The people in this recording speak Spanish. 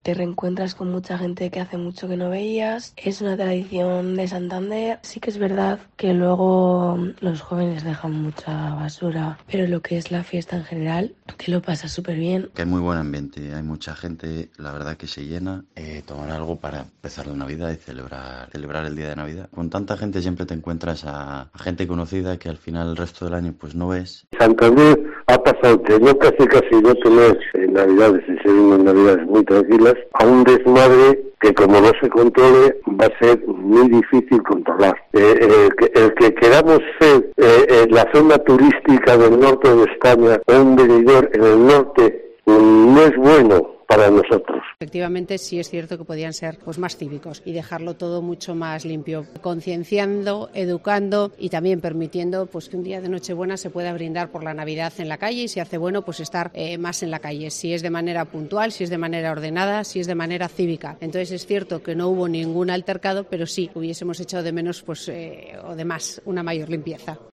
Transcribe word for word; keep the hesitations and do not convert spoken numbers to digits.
te reencuentras con mucha gente que hace mucho que no veías. Es una tradición de Santander. Sí que es verdad que luego los jóvenes dejan mucha basura, pero lo que es la fiesta en general, te lo pasas súper bien. Que hay muy buen ambiente, hay mucha gente, la verdad que se llena, eh, tomar algo para empezar la Navidad y celebrar, celebrar el día de Navidad. Con tanta gente siempre te encuentras a, a gente conocida que al final el resto del año pues no ves. Santander ha pasado de no casi casi no tener eh, navidades y ser unas navidades muy tranquilas a un desmadre que como no se controle va a ser muy difícil controlar. Eh, eh, que, el que queramos ser eh, eh, la zona turística del norte de España o un venidor en el norte mm, no es bueno para nosotros. Efectivamente, sí es cierto que podían ser pues más cívicos y dejarlo todo mucho más limpio, concienciando, educando y también permitiendo pues que un día de Nochebuena se pueda brindar por la Navidad en la calle y si hace bueno pues estar eh, más en la calle, si es de manera puntual, si es de manera ordenada, si es de manera cívica. Entonces es cierto que no hubo ningún altercado, pero sí hubiésemos echado de menos pues eh, o de más una mayor limpieza.